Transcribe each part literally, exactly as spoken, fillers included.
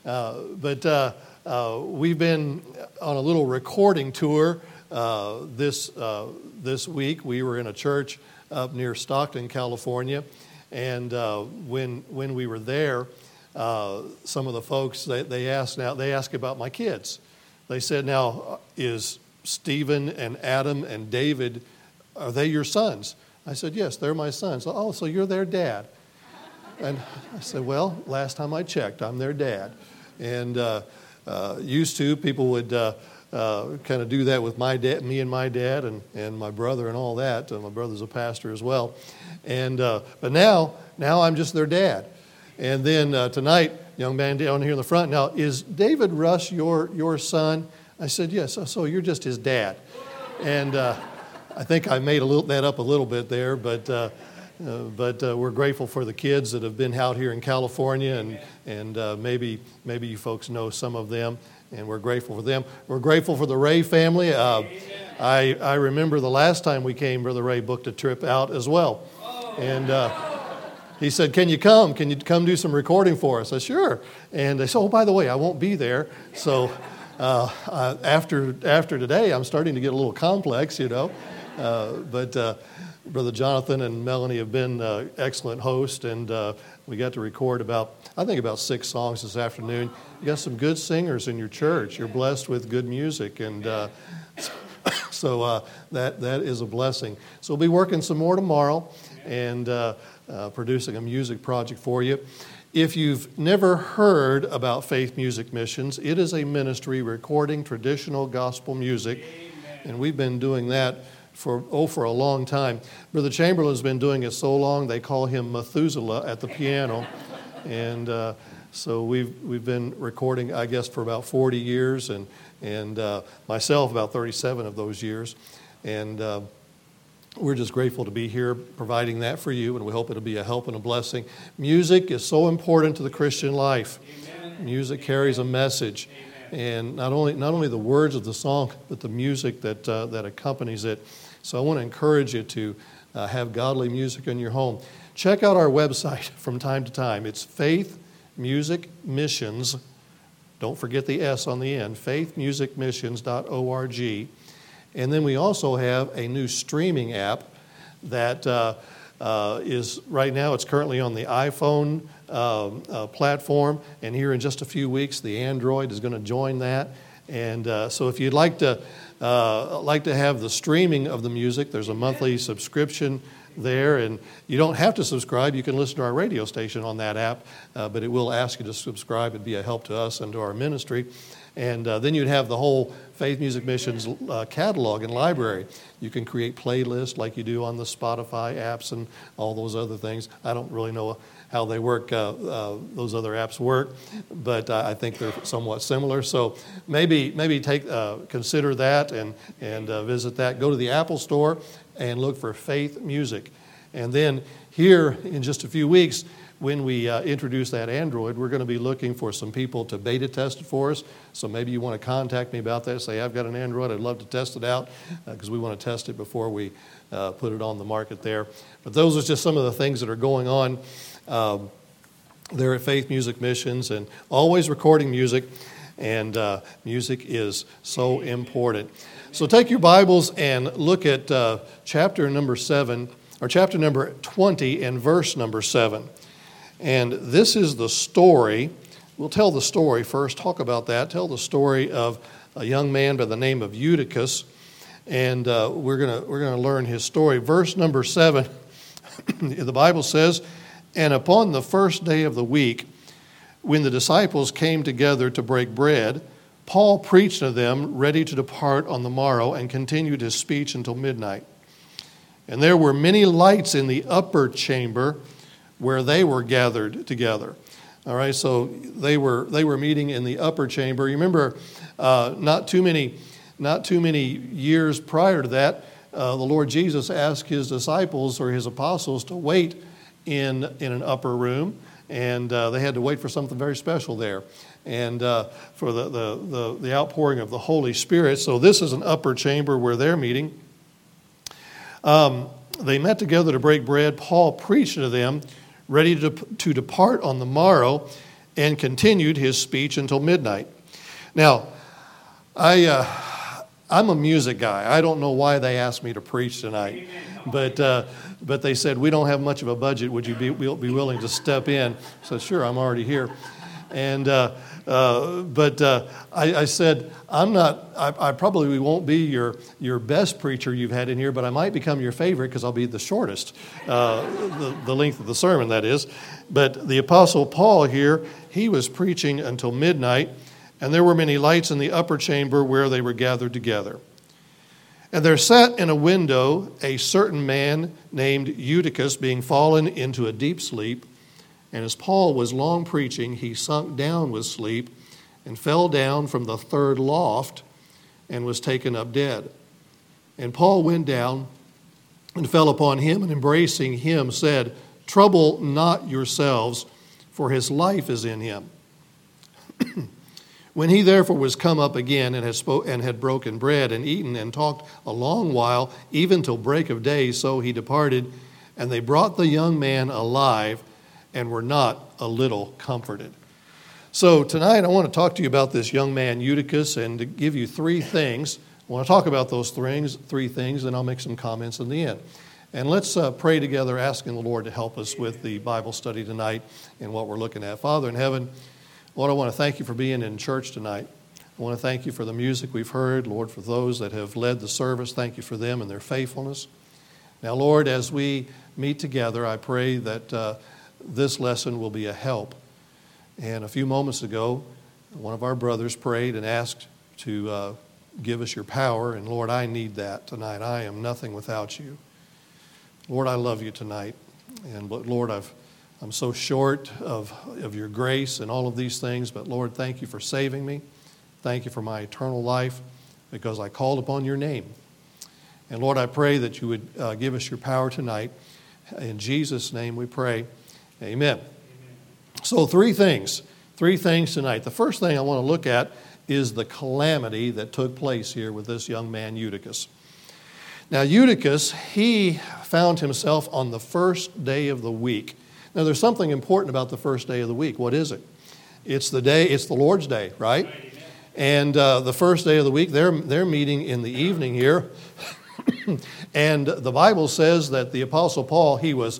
Uh, but uh, uh, we've been on a little recording tour uh, this uh, this week. We were in a church up near Stockton, California, and uh, when when we were there, uh, some of the folks they, they asked now they asked about my kids. They said, "Now, is Stephen and Adam and David, are they your sons?" I said, "Yes, they're my sons." "Oh, so you're their dad?" And I said, "Well, last time I checked, I'm their dad." And uh, uh, used to, people would uh, uh, kind of do that with my dad, me and my dad, and, and my brother, and all that. Uh, my brother's a pastor as well. And uh, but now, now I'm just their dad. And then uh, tonight, young man down here in the front. "Now, is David Rush your your son?" I said, "Yes." "So, so you're just his dad." And uh, I think I made a little that up a little bit there, but. Uh, Uh, but uh, we're grateful for the kids that have been out here in California, and and uh, maybe maybe you folks know some of them, and we're grateful for them. We're grateful for the Ray family. Uh, I I remember the last time we came, Brother Ray booked a trip out as well, and uh, he said, "Can you come? Can you come do some recording for us?" I said, "Sure." And they said, "Oh, by the way, I won't be there." So uh, uh, after after today, I'm starting to get a little complex, you know, uh, but. Uh, Brother Jonathan and Melanie have been uh, excellent hosts, and uh, we got to record about, I think, about six songs this afternoon. You got some good singers in your church. You're blessed with good music, and uh, so uh, that that is a blessing. So we'll be working some more tomorrow and uh, uh, producing a music project for you. If you've never heard about Faith Music Missions, it is a ministry recording traditional gospel music, and we've been doing that for oh for a long time. Brother Chamberlain's been doing it so long they call him Methuselah at the piano, and uh, so we've we've been recording, I guess, for about forty years, and and uh, myself about thirty-seven of those years, and uh, we're just grateful to be here providing that for you, and we hope it'll be a help and a blessing. Music is so important to the Christian life. Amen. Music carries a message. And not only not only the words of the song, but the music that uh, that accompanies it. So I want to encourage you to uh, have godly music in your home. Check out our website from time to time. It's Faith Music Missions. Don't forget the S on the end. faith music missions dot org. And then we also have a new streaming app that uh, uh, is right now. It's currently on the iPhone Uh, uh, platform, and here in just a few weeks, the Android is going to join that. And uh, so, if you'd like to uh, like to have the streaming of the music, there's a monthly subscription there, and you don't have to subscribe. You can listen to our radio station on that app, uh, but it will ask you to subscribe. It'd be a help to us and to our ministry. And uh, then you'd have the whole Faith Music Missions uh, catalog and library. You can create playlists like you do on the Spotify apps and all those other things. I don't really know how they work, uh, uh, those other apps work, but uh, I think they're somewhat similar. So maybe maybe take uh, consider that and and uh, visit that. Go to the Apple Store and look for Faith Music, and then here in just a few weeks, when we uh, introduce that Android, we're going to be looking for some people to beta test it for us. So maybe you want to contact me about that. Say, "I've got an Android. I'd love to test it out," because uh, we want to test it before we uh, put it on the market there. But those are just some of the things that are going on Um, there at Faith Music Missions, and always recording music, and uh, music is so important. So take your Bibles and look at uh, chapter number seven, or chapter number twenty and verse number seven. And this is the story. We'll tell the story first, talk about that, tell the story of a young man by the name of Eutychus, and uh, we're gonna we're gonna learn his story. Verse number seven, the Bible says, "And upon the first day of the week, when the disciples came together to break bread, Paul preached to them, ready to depart on the morrow, and continued his speech until midnight. And there were many lights in the upper chamber where they were gathered together." All right, so they were they were meeting in the upper chamber. You remember, uh, not too many not too many years prior to that, uh, the Lord Jesus asked his disciples or his apostles to wait in in an upper room, and uh, they had to wait for something very special there, and uh, for the, the, the, the outpouring of the Holy Spirit. So this is an upper chamber where they're meeting. Um, they met together to break bread. Paul preached to them, ready to, to depart on the morrow, and continued his speech until midnight. Now, I, uh, I'm a music guy. I don't know why they asked me to preach tonight, but uh, but they said, we don't have much of a budget. Would you be, be willing to step in? So sure, I'm already here. And uh, uh, but uh, I, I said, I'm not. I, I probably won't be your your best preacher you've had in here, but I might become your favorite because I'll be the shortest, uh, the, the length of the sermon, that is. But the Apostle Paul here, he was preaching until midnight, and there were many lights in the upper chamber where they were gathered together. And there sat in a window a certain man named Eutychus, being fallen into a deep sleep. And as Paul was long preaching, he sunk down with sleep and fell down from the third loft and was taken up dead. And Paul went down and fell upon him, and embracing him said, "Trouble not yourselves, for his life is in him." When he therefore was come up again and had, spoke, and had broken bread and eaten and talked a long while, even till break of day, so he departed, and they brought the young man alive, and were not a little comforted. So tonight I want to talk to you about this young man Eutychus and to give you three things. I want to talk about those things, three things, and I'll make some comments in the end. And let's uh, pray together, asking the Lord to help us with the Bible study tonight and what we're looking at. Father in heaven, Lord, I want to thank you for being in church tonight. I want to thank you for the music we've heard. Lord, for those that have led the service, thank you for them and their faithfulness. Now, Lord, as we meet together, I pray that uh, this lesson will be a help. And a few moments ago, one of our brothers prayed and asked to uh, give us your power. And Lord, I need that tonight. I am nothing without you. Lord, I love you tonight. And Lord, I've I'm so short of, of your grace and all of these things, but Lord, thank you for saving me. Thank you for my eternal life because I called upon your name. And Lord, I pray that you would uh, give us your power tonight. In Jesus' name we pray. Amen. Amen. So three things, three things tonight. The first thing I want to look at is the calamity that took place here with this young man, Eutychus. Now, Eutychus, he found himself on the first day of the week. Now, there's something important about the first day of the week. What is it? It's the day, it's the Lord's Day, right? And uh, the first day of the week, they're, they're meeting in the evening here. And the Bible says that the Apostle Paul, he was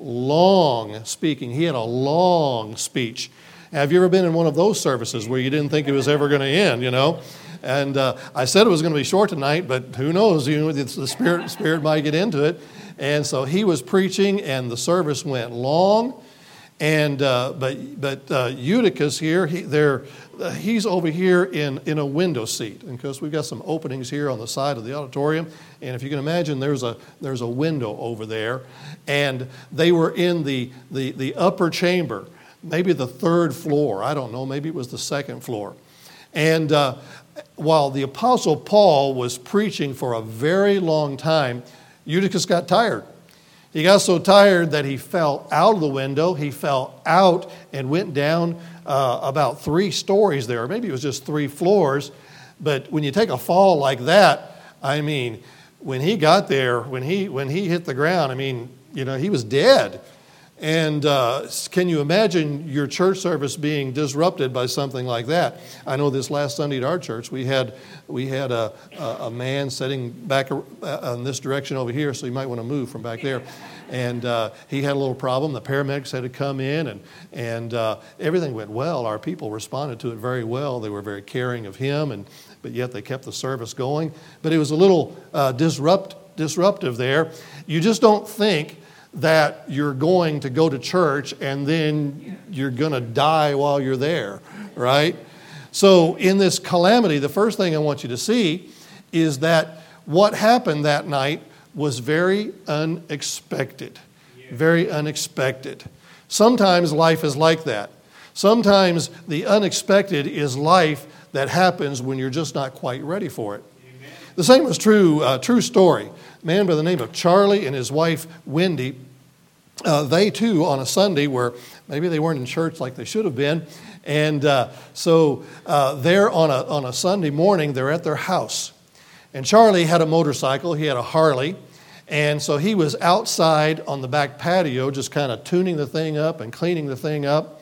long speaking. He had a long speech. Have you ever been in one of those services where you didn't think it was ever going to end, you know? And uh, I said it was going to be short tonight, but who knows? You know, it's the Spirit, Spirit might get into it. And so he was preaching, and the service went long. And uh, but but uh, Eutychus here, he, there, uh, he's over here in, in a window seat, and because we've got some openings here on the side of the auditorium, and if you can imagine, there's a there's a window over there, and they were in the the the upper chamber, maybe the third floor. I don't know, maybe it was the second floor, and uh, while the Apostle Paul was preaching for a very long time, Eutychus got tired. He got so tired that he fell out of the window. He fell out and went down uh, about three stories there. Maybe it was just three floors. But when you take a fall like that, I mean, when he got there, when he when he hit the ground, I mean, you know, he was dead. And uh, can you imagine your church service being disrupted by something like that? I know this last Sunday at our church, we had we had a, a, a man sitting back in this direction over here, so you might want to move from back there. And uh, he had a little problem. The paramedics had to come in, and, and uh, everything went well. Our people responded to it very well. They were very caring of him, and but yet they kept the service going. But it was a little uh, disrupt disruptive there. You just don't think that you're going to go to church and then you're going to die while you're there, right? So in this calamity, the first thing I want you to see is that what happened that night was very unexpected, very unexpected. Sometimes life is like that. Sometimes the unexpected is life that happens when you're just not quite ready for it. The same was true, uh, true story. A man by the name of Charlie and his wife, Wendy, uh, they too on a Sunday were, maybe they weren't in church like they should have been, and uh, so uh, they're on a, on a Sunday morning, they're at their house. And Charlie had a motorcycle, he had a Harley, and so he was outside on the back patio just kind of tuning the thing up and cleaning the thing up.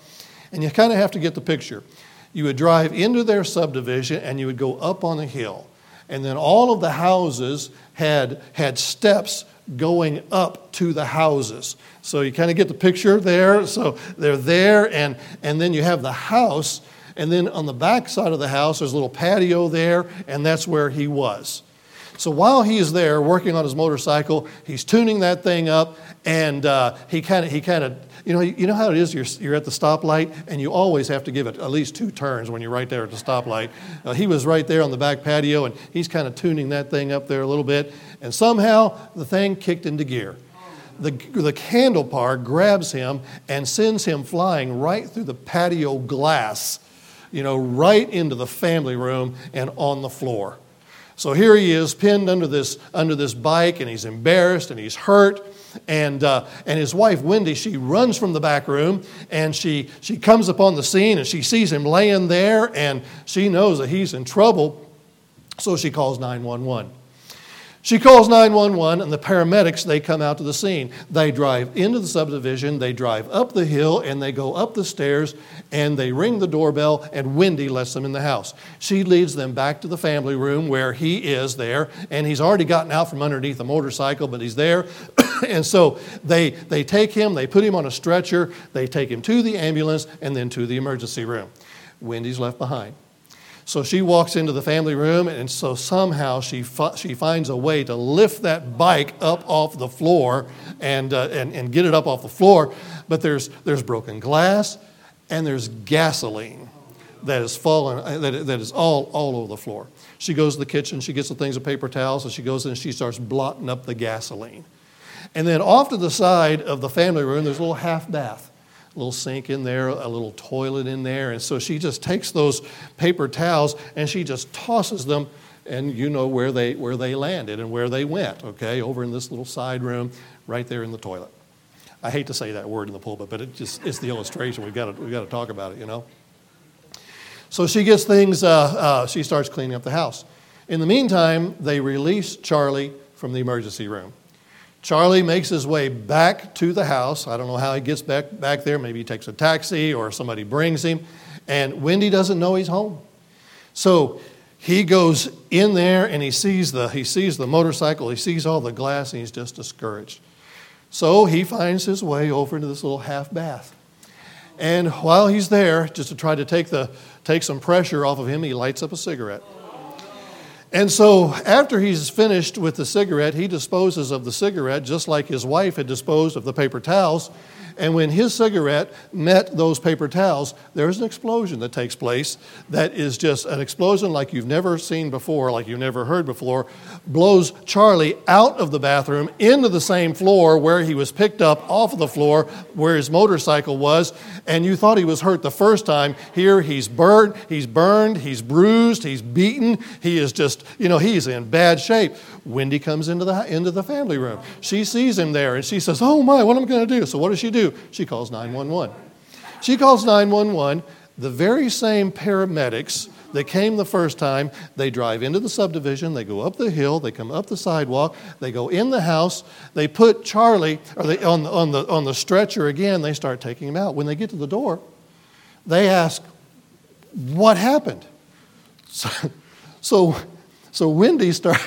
And you kind of have to get the picture. You would drive into their subdivision and you would go up on a hill. And then all of the houses had, had steps going up to the houses. So you kind of get the picture there. So they're there, and, and then you have the house. And then on the back side of the house, there's a little patio there, and that's where he was. So while he is there working on his motorcycle, he's tuning that thing up, and uh, he kind of, he kind of, you know, you know how it is. You're you're at the stoplight, and you always have to give it at least two turns when you're right there at the stoplight. Uh, he was right there on the back patio, and he's kind of tuning that thing up there a little bit, and somehow the thing kicked into gear. The the handlebar grabs him and sends him flying right through the patio glass, you know, right into the family room and on the floor. So here he is pinned under this under this bike, and he's embarrassed and he's hurt. And uh, and his wife, Wendy, she runs from the back room, and she, she comes upon the scene, and she sees him laying there, and she knows that he's in trouble, so she calls nine one one. She calls nine one one, and the paramedics, they come out to the scene. They drive into the subdivision, they drive up the hill, and they go up the stairs, and they ring the doorbell, and Wendy lets them in the house. She leads them back to the family room where he is there, and he's already gotten out from underneath the motorcycle, but he's there. And so they, they take him, they put him on a stretcher, they take him to the ambulance, and then to the emergency room. Wendy's left behind. So she walks into the family room, and so somehow she fi- she finds a way to lift that bike up off the floor and, uh, and and get it up off the floor. But there's there's broken glass, and there's gasoline that is fallen that that is all all over the floor. She goes to the kitchen, she gets the things of paper towels, and she goes in and she starts blotting up the gasoline. And then off to the side of the family room, there's a little half bath. A little sink in there, a little toilet in there. And so she just takes those paper towels and she just tosses them, and you know where they where they landed and where they went, okay, over in this little side room right there in the toilet. I hate to say that word in the pulpit, but it just it's the illustration. We've got to we've got to talk about it, you know. So she gets things, uh, uh, she starts cleaning up the house. In the meantime, they release Charlie from the emergency room. Charlie makes his way back to the house. I don't know how he gets back, back there. Maybe he takes a taxi or somebody brings him. And Wendy doesn't know he's home. So he goes in there and he sees the he sees the motorcycle. He sees all the glass, and he's just discouraged. So he finds his way over into this little half bath. And while he's there, just to try to take the take some pressure off of him, he lights up a cigarette. And so after he's finished with the cigarette, he disposes of the cigarette just like his wife had disposed of the paper towels. And when his cigarette met those paper towels, there's an explosion that takes place that is just an explosion like you've never seen before, like you've never heard before, blows Charlie out of the bathroom into the same floor where he was picked up off of the floor where his motorcycle was. And you thought he was hurt the first time. Here he's burned, he's burned, he's bruised, he's beaten. He is just, you know, he's in bad shape. Wendy comes into the into the family room. She sees him there and she says, "Oh my, what am I going to do?" So what does she do? She calls nine one one. She calls nine one one. The very same paramedics that came the first time, they drive into the subdivision, they go up the hill, they come up the sidewalk, they go in the house, they put Charlie or they, on, the, on, the, on the stretcher again, they start taking him out. When they get to the door, they ask, "What happened?" So, so, so Wendy starts...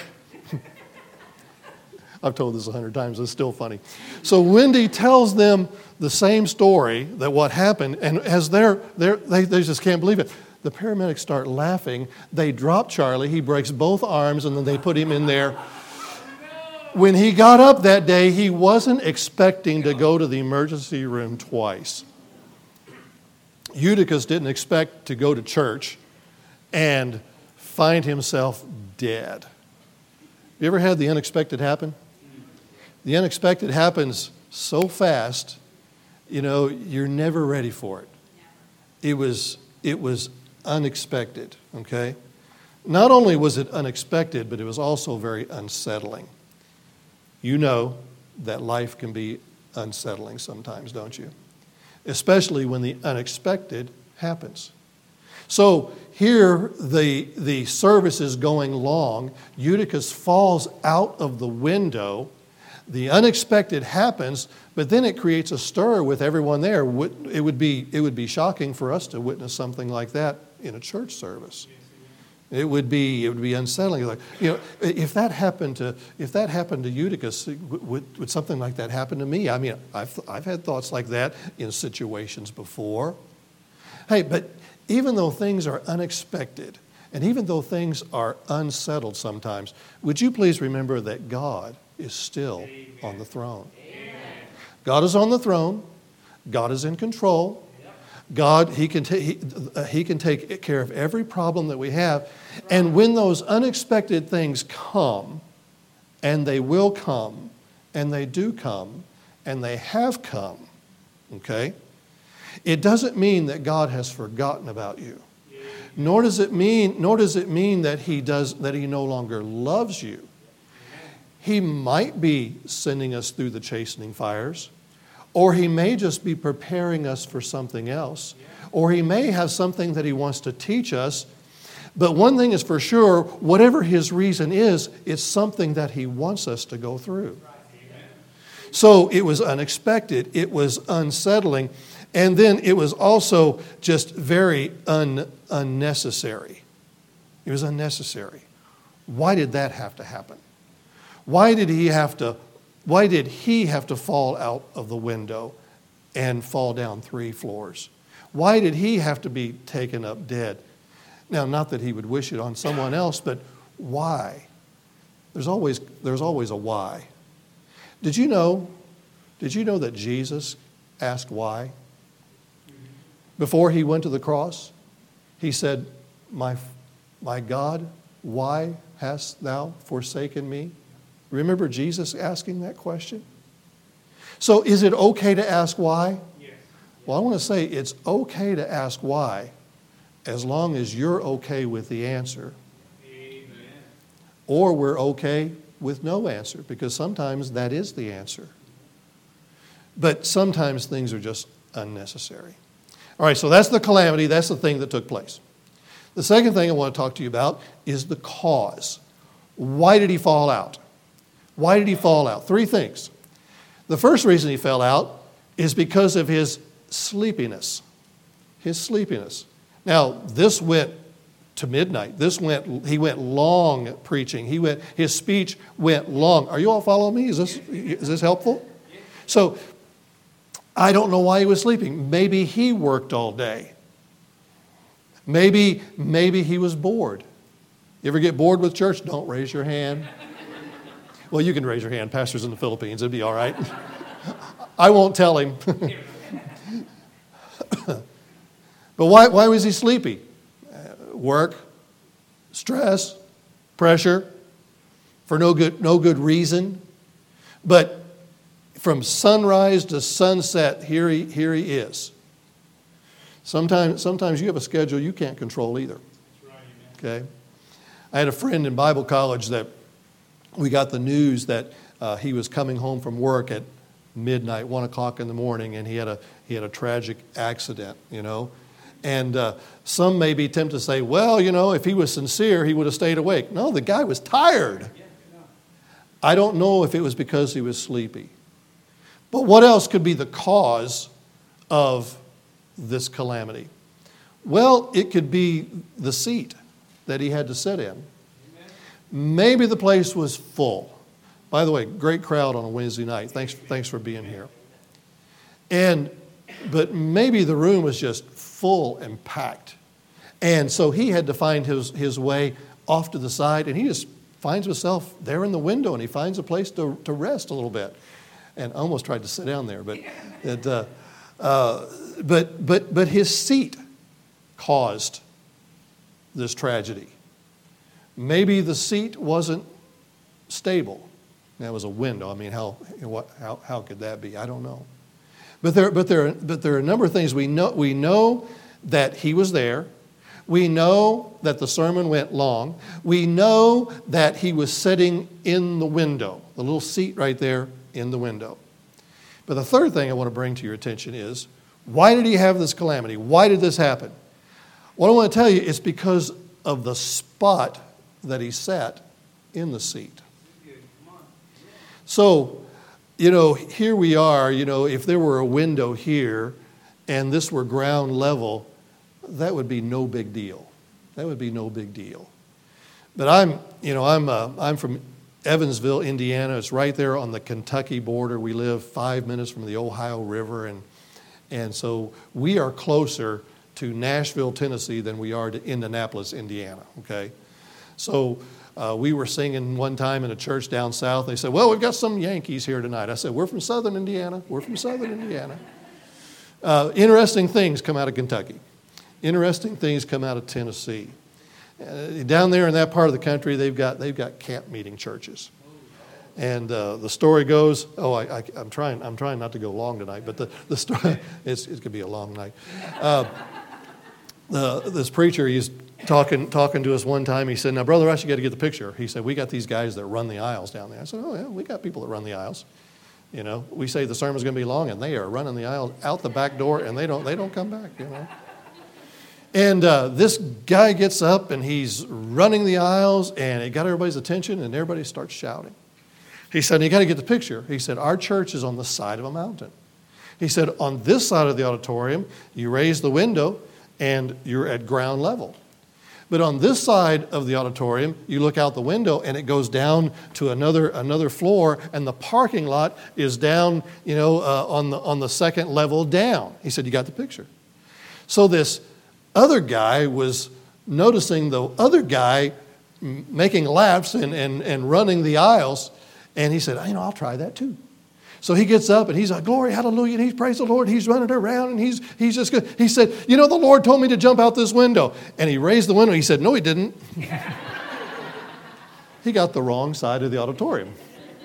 I've told this a hundred times, it's still funny. So Wendy tells them the same story, that what happened, and as they're, they're, they they just can't believe it. The paramedics start laughing. They drop Charlie. He breaks both arms, and then they put him in there. When he got up that day, he wasn't expecting to go to the emergency room twice. Eutychus didn't expect to go to church and find himself dead. You ever had the unexpected happen? The unexpected happens so fast, you know, you're never ready for it. It was, it was unexpected, okay? Not only was it unexpected, but it was also very unsettling. You know that life can be unsettling sometimes, don't you? Especially when the unexpected happens. So here the, the service is going long. Eutychus falls out of the window. the unexpected happens, but then it creates a stir with everyone there. It would be, it would be shocking for us to witness something like that in a church service. It would be, it would be unsettling. Like, you know, if that happened to, if that happened to Eutychus, would, would something like that happen to me? I mean, I've, I've had thoughts like that in situations before. Hey, but even though things are unexpected, and even though things are unsettled sometimes, would you please remember that God is still Amen. On the throne. Amen. God is on the throne. God is in control. God, he can, ta- he, uh, he can take care of every problem that we have. And when those unexpected things come, and they will come, and they do come, and they have come, okay, it doesn't mean that God has forgotten about you. Nor does it mean, nor does it mean that he does, that he no longer loves you. He might be sending us through the chastening fires, or he may just be preparing us for something else, or he may have something that he wants to teach us. But one thing is for sure, whatever his reason is, it's something that he wants us to go through. So it was unexpected, it was unsettling, and then it was also just very un, unnecessary. It was unnecessary. Why did that have to happen? Why did he have to Why did he have to fall out of the window and fall down three floors? Why did he have to be taken up dead? Now, not that he would wish it on someone else, but why? There's always, there's always a why. Did you know, did you know that Jesus asked why? Before he went to the cross, he said, my, my God, why hast thou forsaken me? Remember Jesus asking that question? So is it okay to ask why? Yes. Well, I want to say it's okay to ask why as long as you're okay with the answer. Amen. Or we're okay with no answer, because sometimes that is the answer. But sometimes things are just unnecessary. All right, so that's the calamity. That's the thing that took place. The second thing I want to talk to you about is the cause. Why did he fall out? Why did he fall out? Three things. The first reason he fell out is because of his sleepiness. His sleepiness. Now, this went to midnight. This went, he went long preaching. He went, his speech went long. Are you all following me? Is this, is this helpful? So, I don't know why he was sleeping. Maybe he worked all day. Maybe, maybe he was bored. You ever get bored with church? Don't raise your hand. Well, you can raise your hand. Pastor's in the Philippines. It'd be all right. I won't tell him. But why, why was he sleepy? Uh, work, stress, pressure, for no good, no good reason. But from sunrise to sunset, here he, here he is. Sometimes, sometimes you have a schedule you can't control either. Okay? I had a friend in Bible college that we got the news that uh, he was coming home from work at midnight, one o'clock in the morning, and he had a he had a tragic accident, you know. And uh, some may be tempted to say, well, you know, if he was sincere, he would have stayed awake. No, the guy was tired. I don't know if it was because he was sleepy. But what else could be the cause of this calamity? Well, it could be the seat that he had to sit in. Maybe the place was full. By the way, great crowd on a Wednesday night. Thanks, thanks for being here. And, but maybe the room was just full and packed. And so he had to find his, his way off to the side, and he just finds himself there in the window, and he finds a place to, to rest a little bit. And I almost tried to sit down there, but it, uh, uh, but but but his seat caused this tragedy. Maybe the seat wasn't stable. That was a window. I mean, how what how how could that be? I don't know. But there but there but there are a number of things we know. We know that he was there. We know that the sermon went long. We know that he was sitting in the window, the little seat right there in the window. But the third thing I want to bring to your attention is, why did he have this calamity? Why did this happen? What I want to tell you is because of the spot that he sat in the seat. So you know, here we are, you know, if there were a window here and this were ground level, that would be no big deal. That would be no big deal. But I'm, you know, I'm, uh, I'm from Evansville, Indiana. It's right there on the Kentucky border. We live five minutes from the Ohio River, and and so we are closer to Nashville, Tennessee, than we are to Indianapolis, Indiana. Okay, so uh, we were singing one time in a church down south. They said, "Well, we've got some Yankees here tonight." I said, "We're from Southern Indiana. We're from Southern Indiana." Uh, interesting things come out of Kentucky. Interesting things come out of Tennessee. Uh, down there in that part of the country, they've got they've got camp meeting churches, and uh, the story goes. Oh, I, I, I'm trying I'm trying not to go long tonight, but the the story it's it's gonna be a long night. Uh, the, this preacher, he's talking talking to us one time. He said, "Now, Brother Rush, you got to get the picture." He said, "We got these guys that run the aisles down there." I said, "Oh yeah, we got people that run the aisles. You know, we say the sermon's going to be long, and they are running the aisle out the back door, and they don't they don't come back. You know." And uh, this guy gets up and he's running the aisles, and it got everybody's attention, and everybody starts shouting. He said, "You got to get the picture." He said, "Our church is on the side of a mountain." He said, "On this side of the auditorium, you raise the window and you're at ground level. But on this side of the auditorium, you look out the window and it goes down to another another floor, and the parking lot is down, you know, uh, on the on the second level down." He said, "You got the picture." So this other guy was noticing the other guy making laps and, and, and running the aisles, and he said, "You know, I'll try that too." So he gets up and he's like, "Glory, hallelujah," and he's praise the Lord. He's running around and he's he's just good. He said, "You know, the Lord told me to jump out this window." And he raised the window. He said, "No, he didn't." He got the wrong side of the auditorium.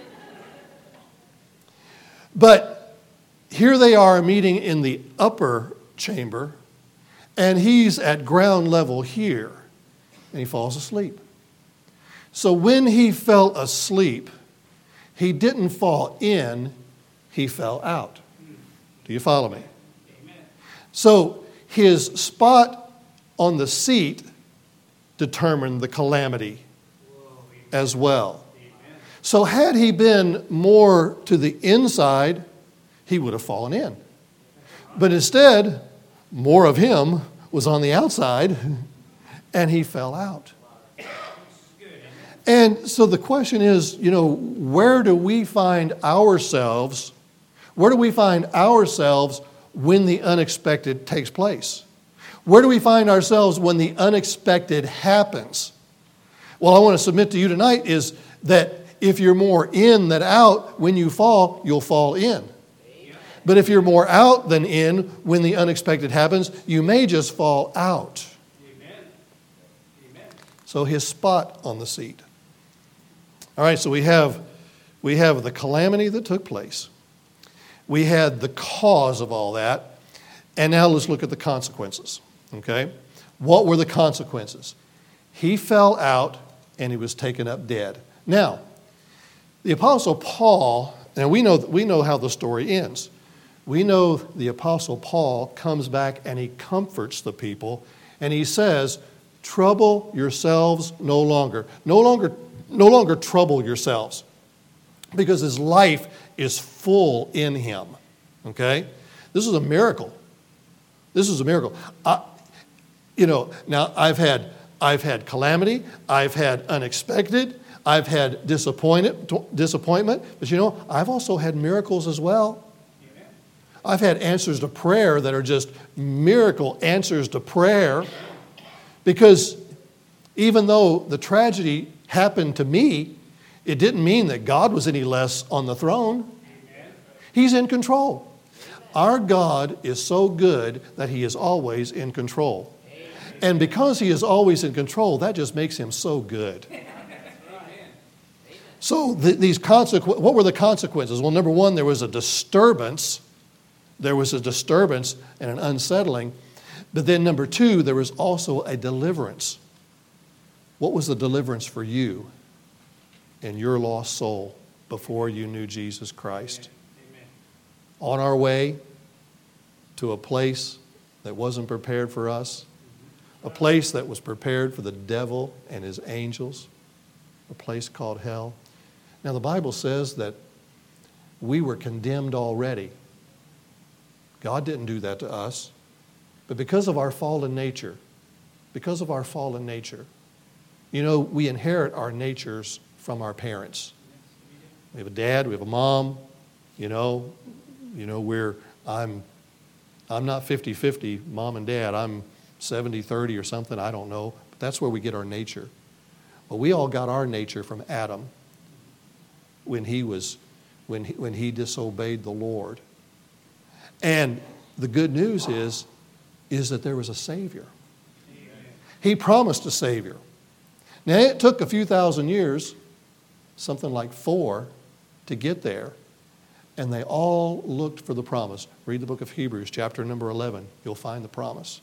But here they are meeting in the upper chamber, and he's at ground level here, and he falls asleep. So when he fell asleep, he didn't fall in, he fell out. Do you follow me? Amen. So his spot on the seat determined the calamity as well. Amen. So had he been more to the inside, he would have fallen in. But instead, more of him was on the outside, and he fell out. And so the question is, you know, where do we find ourselves? Where do we find ourselves when the unexpected takes place? Where do we find ourselves when the unexpected happens? Well, I want to submit to you tonight is that if you're more in than out, when you fall, you'll fall in. But if you're more out than in when the unexpected happens, you may just fall out. Amen. Amen. So his spot on the seat. All right, so we have, we have the calamity that took place. We had the cause of all that. And now let's look at the consequences. Okay? What were the consequences? He fell out and he was taken up dead. Now, the Apostle Paul, now we know, we know how the story ends. We know the Apostle Paul comes back and he comforts the people, and he says, "Trouble yourselves no longer." No longer, no longer trouble yourselves, because his life is full in him. Okay? This is a miracle. This is a miracle. I, you know, now I've had I've had calamity, I've had unexpected, I've had disappointment, disappointment, but you know, I've also had miracles as well. I've had answers to prayer that are just miracle answers to prayer, because even though the tragedy happened to me, it didn't mean that God was any less on the throne. He's in control. Our God is so good that he is always in control. And because he is always in control, that just makes him so good. So th- these consequ- what were the consequences? Well, number one, there was a disturbance. There was a disturbance and an unsettling. But then number two, there was also a deliverance. What was the deliverance for you and your lost soul before you knew Jesus Christ? Amen. On our way to a place that wasn't prepared for us, a place that was prepared for the devil and his angels, a place called hell. Now the Bible says that we were condemned already. God didn't do that to us. But because of our fallen nature, because of our fallen nature, you know, we inherit our natures from our parents. We have a dad, we have a mom, you know, you know, we're, I'm, I'm not fifty-fifty, mom and dad. I'm seventy thirty or something, I don't know. But that's where we get our nature. Well, we all got our nature from Adam when he was, when he, when he disobeyed the Lord. And the good news is, is that there was a Savior. He promised a Savior. Now, it took a few thousand years, something like four, to get there. And they all looked for the promise. Read the book of Hebrews, chapter number eleven. You'll find the promise.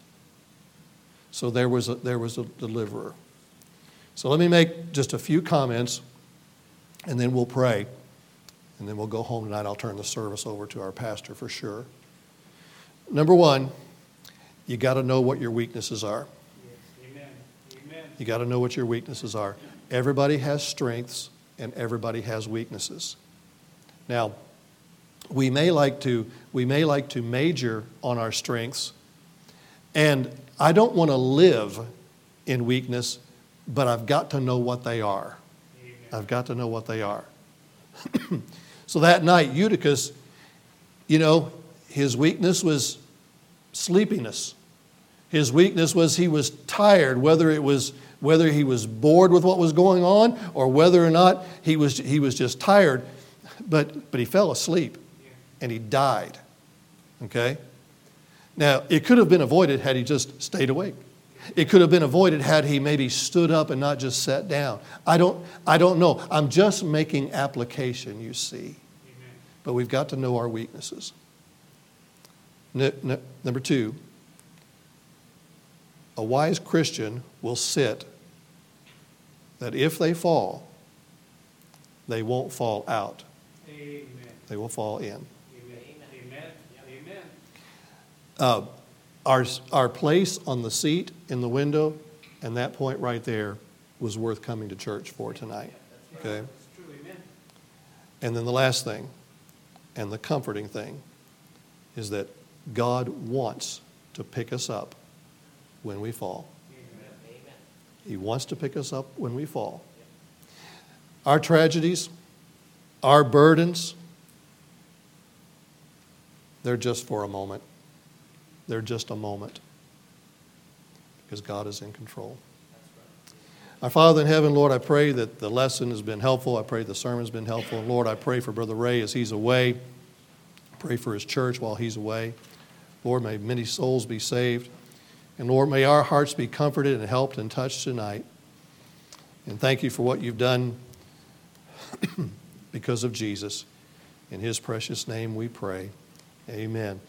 So there was a, there was a deliverer. So let me make just a few comments, and then we'll pray. And then we'll go home tonight. I'll turn the service over to our pastor for sure. Number one, you got to know what your weaknesses are. Yes. Amen. Amen. You got to know what your weaknesses are. Everybody has strengths, and everybody has weaknesses. Now, we may like to we may like to major on our strengths, and I don't want to live in weakness, but I've got to know what they are. Amen. I've got to know what they are. So that night, Eutychus, you know, his weakness was sleepiness. His weakness was he was tired, whether it was whether he was bored with what was going on or whether or not he was he was just tired, but but he fell asleep and he died. Okay? Now, it could have been avoided had he just stayed awake. It could have been avoided had he maybe stood up and not just sat down. I don't I don't know. I'm just making application, you see. Amen. But we've got to know our weaknesses. N- n- number two, a wise Christian will sit that if they fall, they won't fall out. Amen. They will fall in. Amen. Amen. Amen. Uh, our, our place on the seat in the window and that point right there was worth coming to church for tonight. Okay? That's true. Amen. And then the last thing, and the comforting thing, is that God wants to pick us up when we fall. Amen. He wants to pick us up when we fall. Our tragedies, our burdens, they're just for a moment. They're just a moment because God is in control. Our Father in heaven, Lord, I pray that the lesson has been helpful. I pray the sermon's been helpful. And Lord, I pray for Brother Ray as he's away. I pray for his church while he's away. Lord, may many souls be saved. And Lord, may our hearts be comforted and helped and touched tonight. And thank you for what you've done because of Jesus. In his precious name we pray. Amen.